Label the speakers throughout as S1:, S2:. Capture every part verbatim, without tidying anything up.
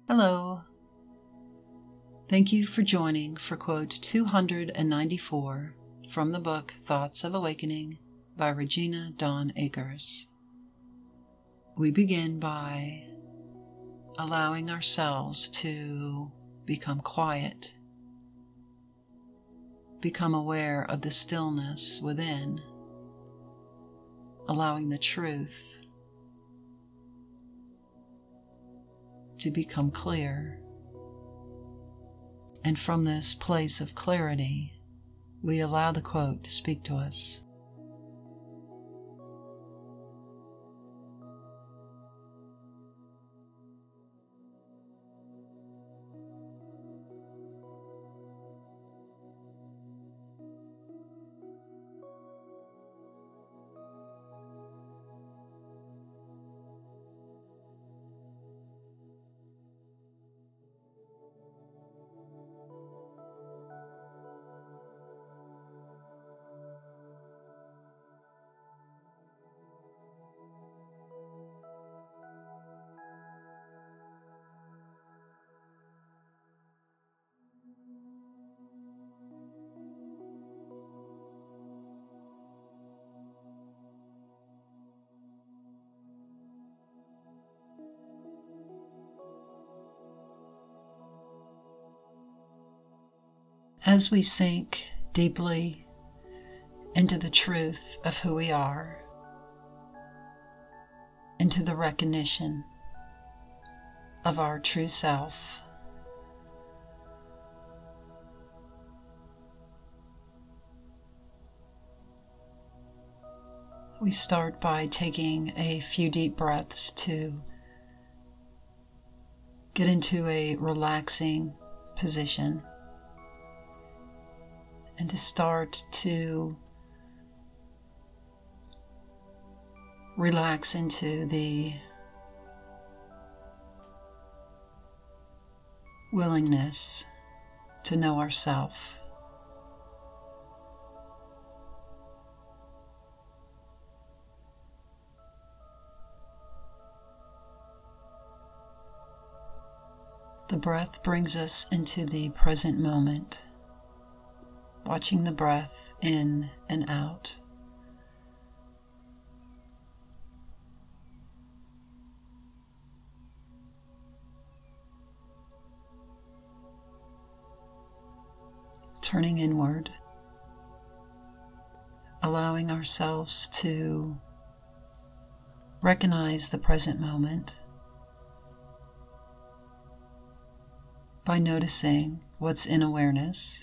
S1: Hello. Thank you for joining for quote two hundred ninety-four from the book Thoughts of Awakening by Regina Dawn Akers. We begin by allowing ourselves to become quiet, become aware of the stillness within, allowing the truth to become clear. And from this place of clarity, we allow the quote to speak to us. As we sink deeply into the truth of who we are, into the recognition of our true self, we start by taking a few deep breaths to get into a relaxing position and to start to relax into the willingness to know ourself. The breath brings us into the present moment, watching the breath in and out. Turning inward, allowing ourselves to recognize the present moment by noticing what's in awareness.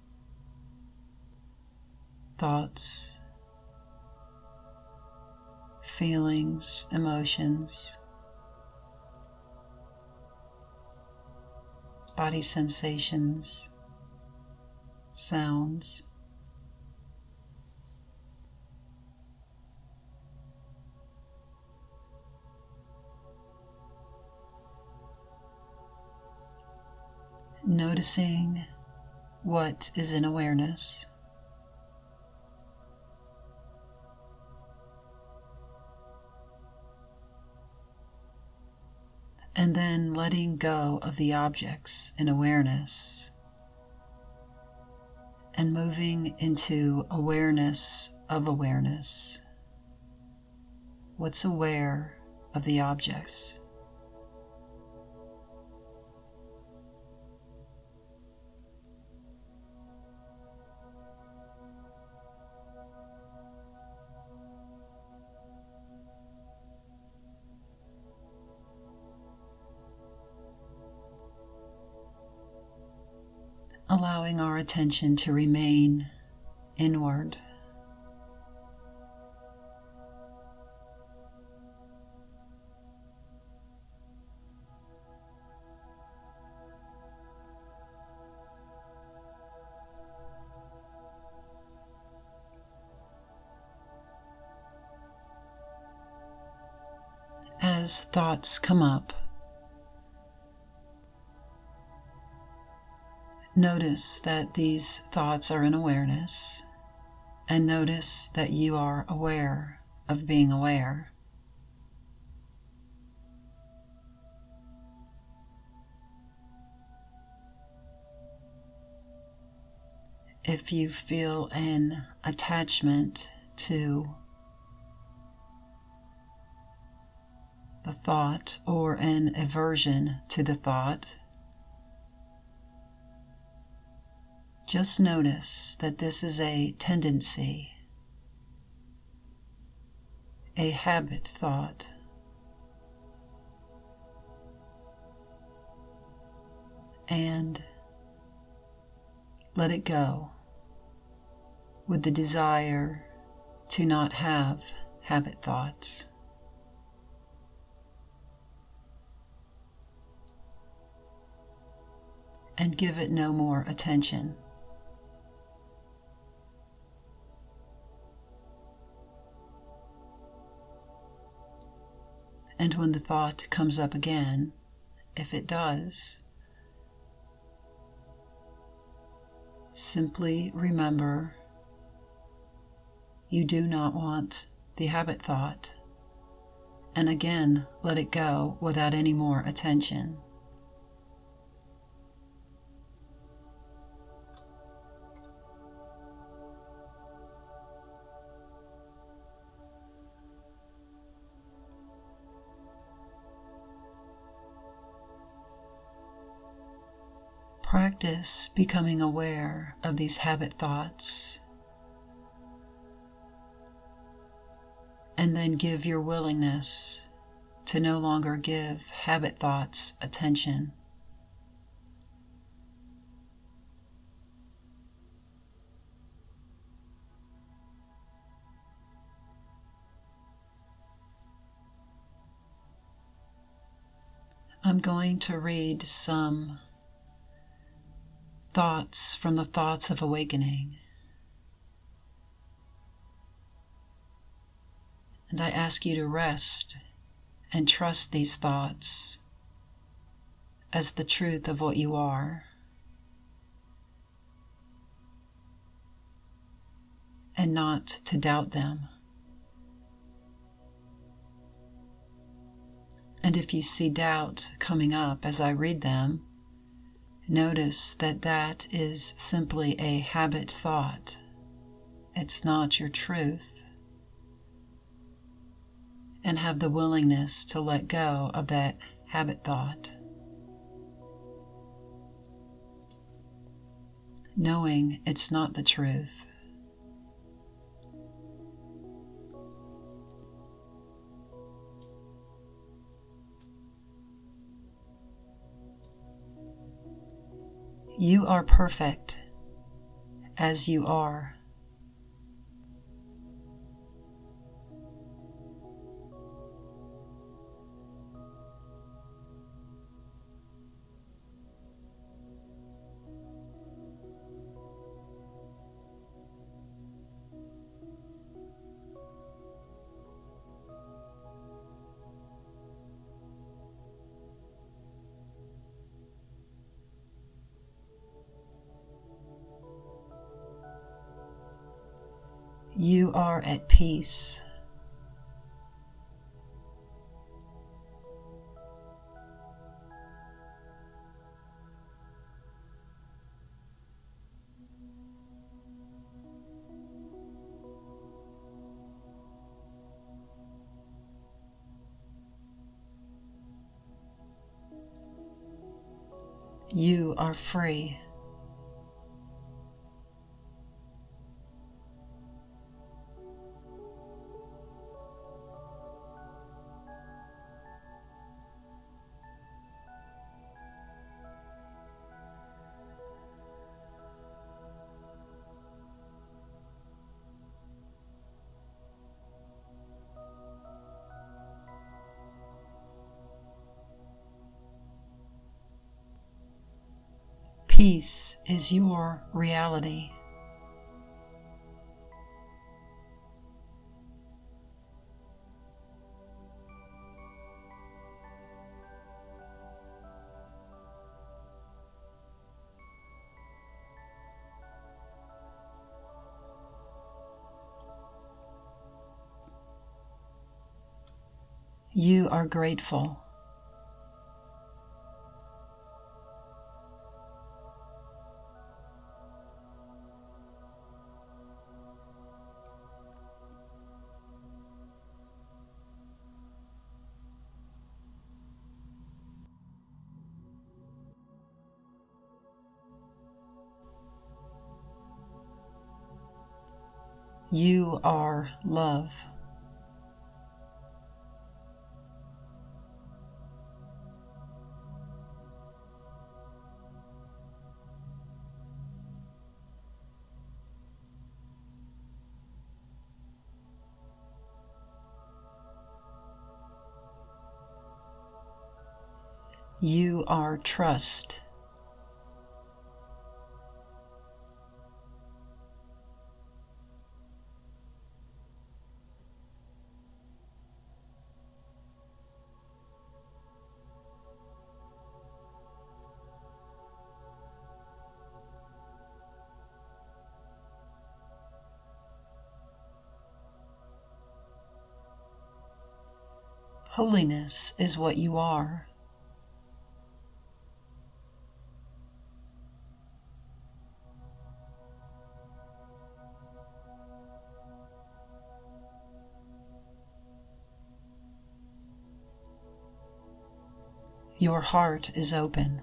S1: Thoughts, feelings, emotions, body sensations, sounds. Noticing what is in awareness. And then letting go of the objects in awareness and moving into awareness of awareness. What's aware of the objects? Allowing our attention to remain inward. As thoughts come up, notice that these thoughts are in awareness, and notice that you are aware of being aware. if you feel an attachment to the thought or an aversion to the thought, just notice that this is a tendency, a habit thought. And let it go with the desire to not have habit thoughts. And give it no more attention. And when the thought comes up again, if it does, simply remember you do not want the habit thought, and again let it go without any more attention. Practice becoming aware of these habit thoughts, and then give your willingness to no longer give habit thoughts attention. I'm going to read some thoughts from the Thoughts of Awakening. And I ask you to rest and trust these thoughts as the truth of what you are, and not to doubt them. And if you see doubt coming up as I read them, notice that that is simply a habit thought. It's not your truth. And have the willingness to let go of that habit thought, knowing it's not the truth. You are perfect as you are. You are at peace. You are free. Peace is your reality. You are grateful. You are love. You are trust. Holiness is what you are. Your heart is open.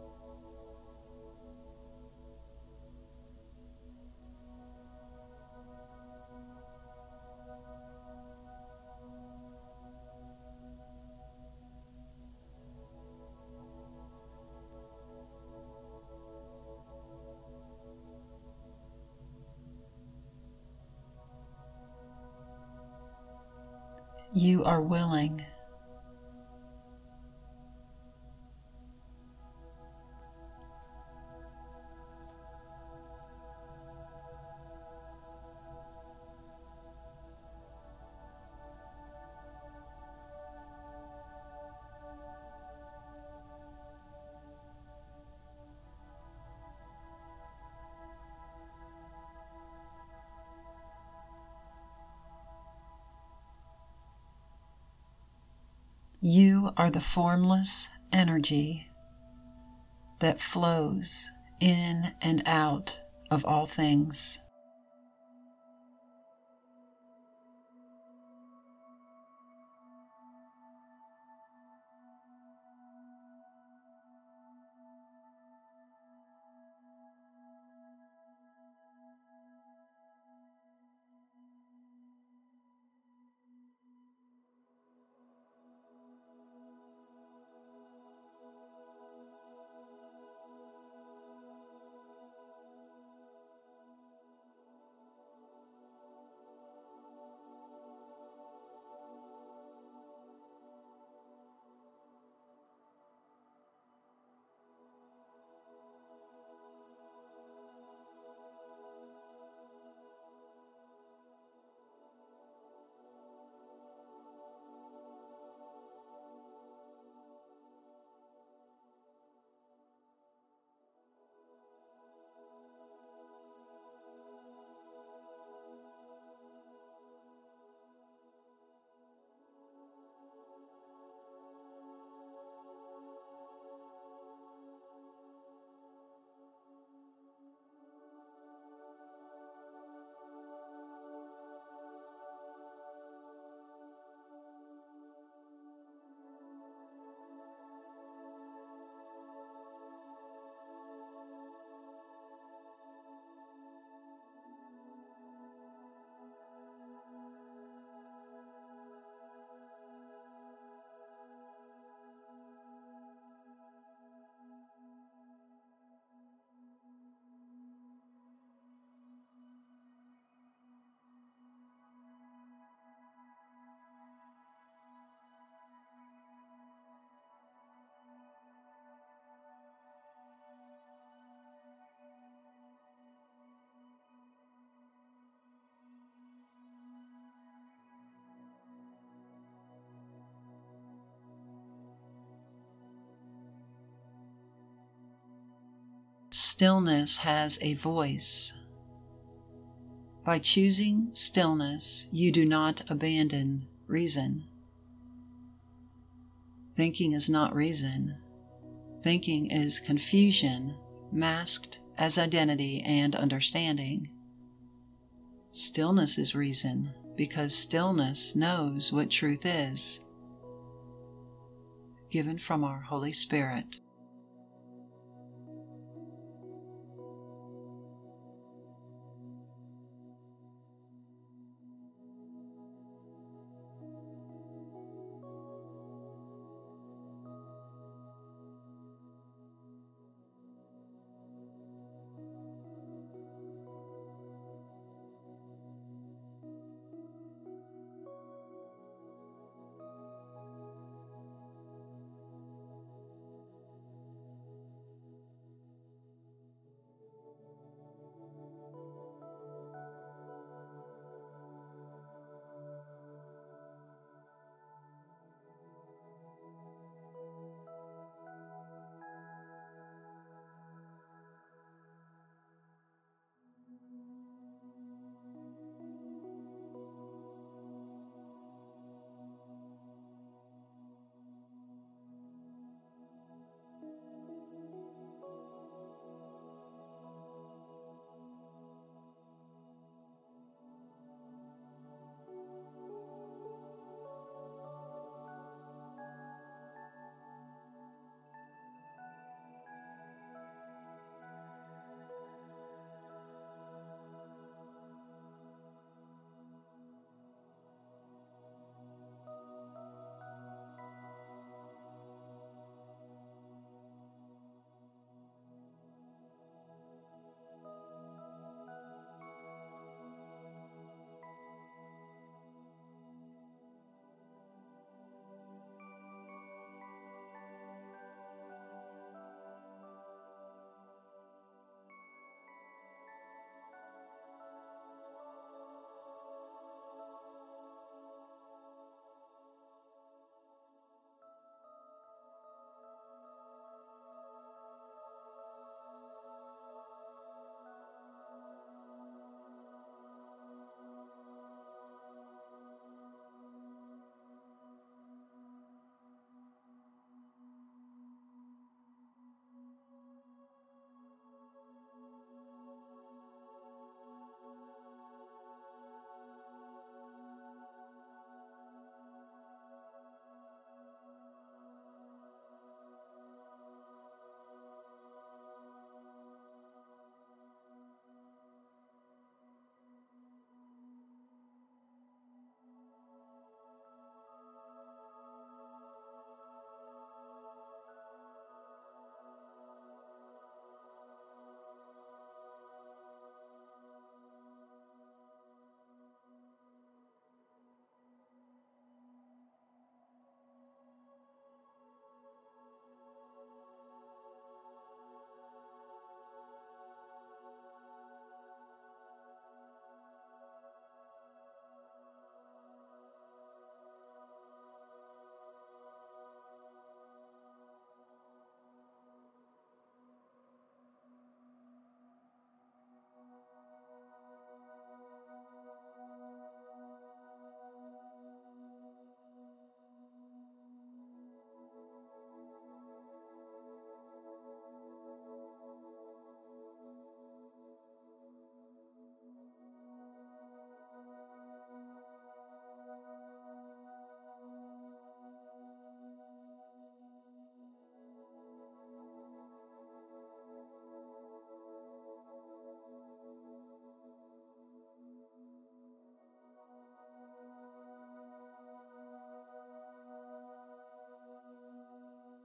S1: You are willing. You are the formless energy that flows in and out of all things. Stillness has a voice. By choosing stillness, you do not abandon reason. Thinking is not reason. Thinking is confusion, masked as identity and understanding. Stillness is reason, because stillness knows what truth is, given from our Holy Spirit.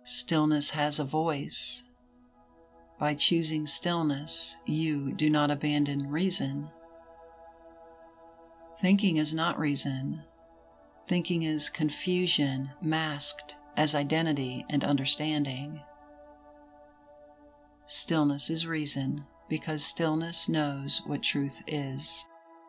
S1: Stillness has a voice. By choosing stillness, you do not abandon reason. Thinking is not reason. Thinking is confusion masked as identity and understanding. Stillness is reason, because stillness knows what truth is.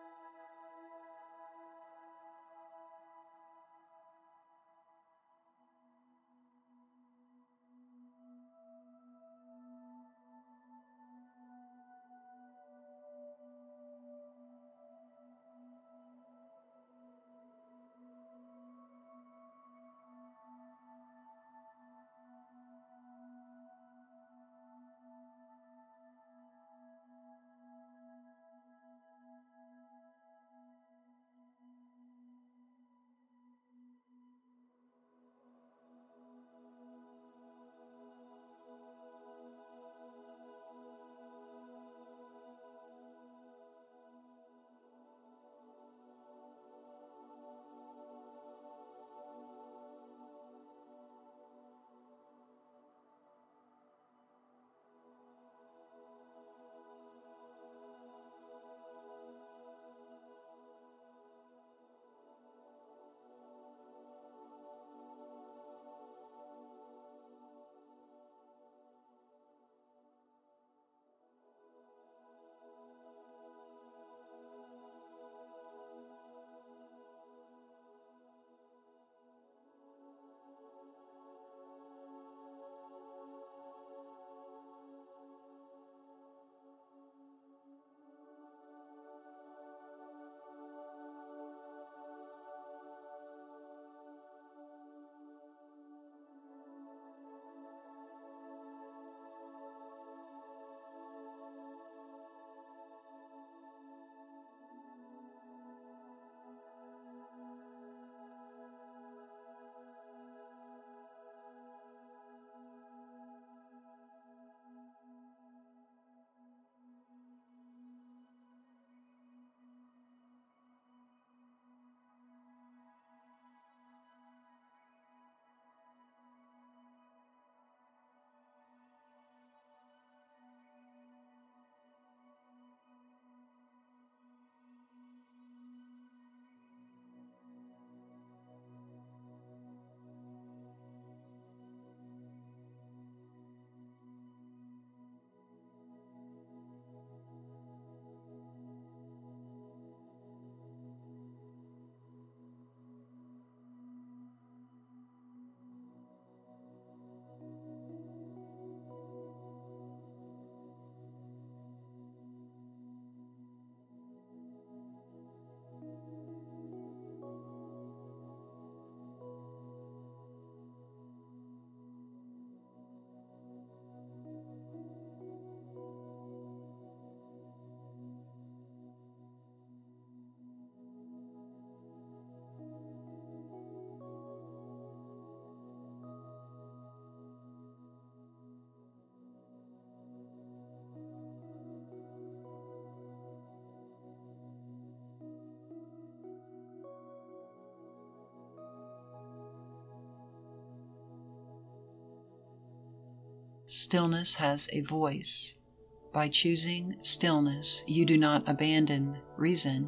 S1: Stillness has a voice. By choosing stillness, you do not abandon reason.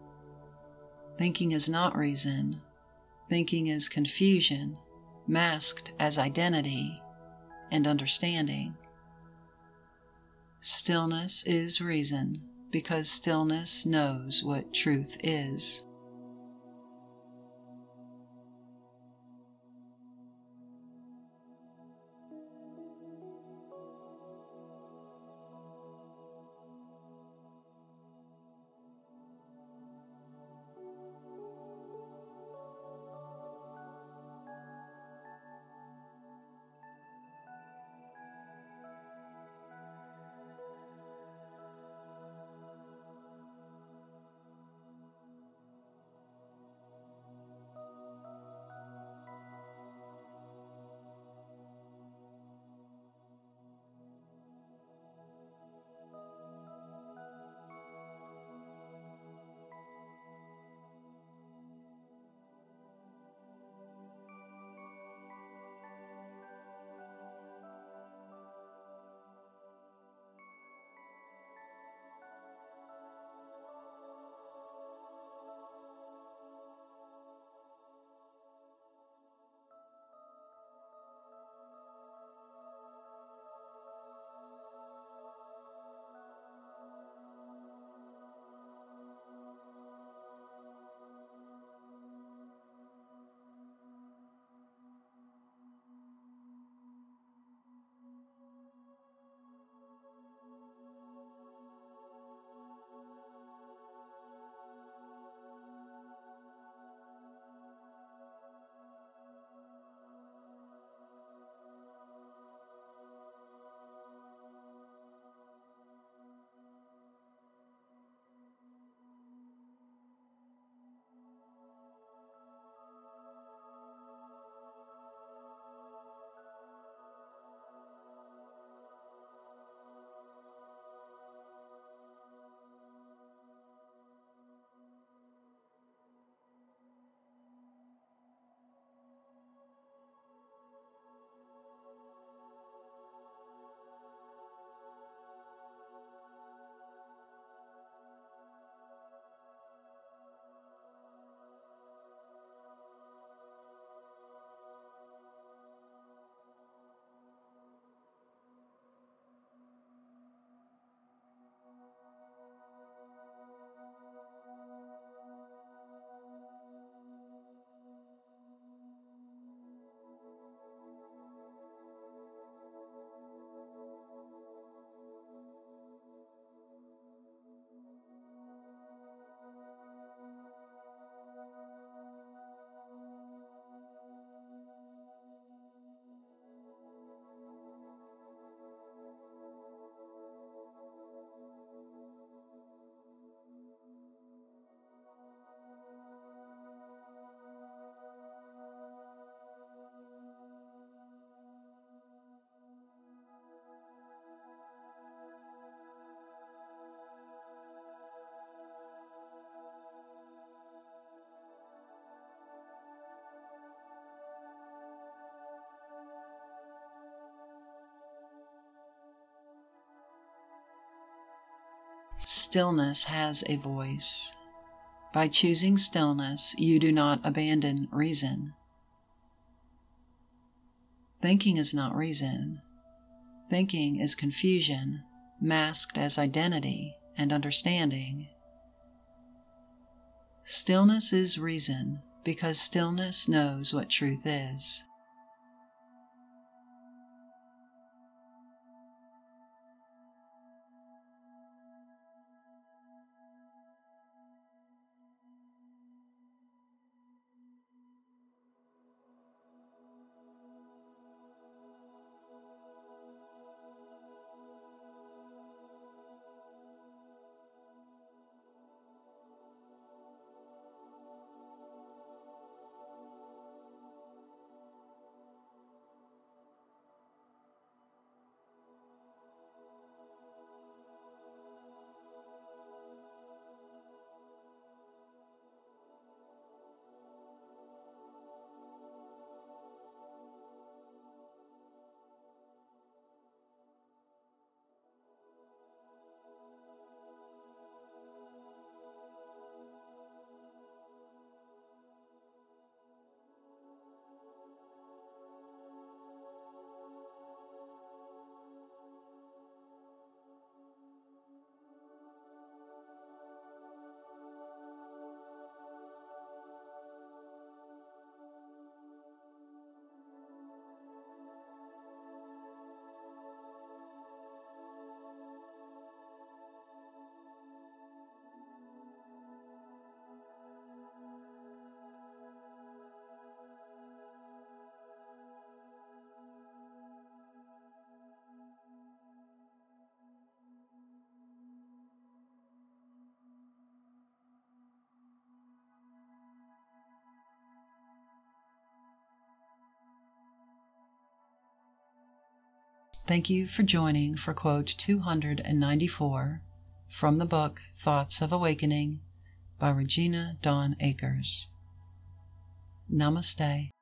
S1: Thinking is not reason. Thinking is confusion, masked as identity and understanding. Stillness is reason, because stillness knows what truth is. Stillness has a voice. By choosing stillness, you do not abandon reason. Thinking is not reason. Thinking is confusion, masked as identity and understanding. Stillness is reason, because stillness knows what truth is. Thank you for joining for quote two hundred ninety-four from the book Thoughts of Awakening by Regina Dawn Akers. Namaste.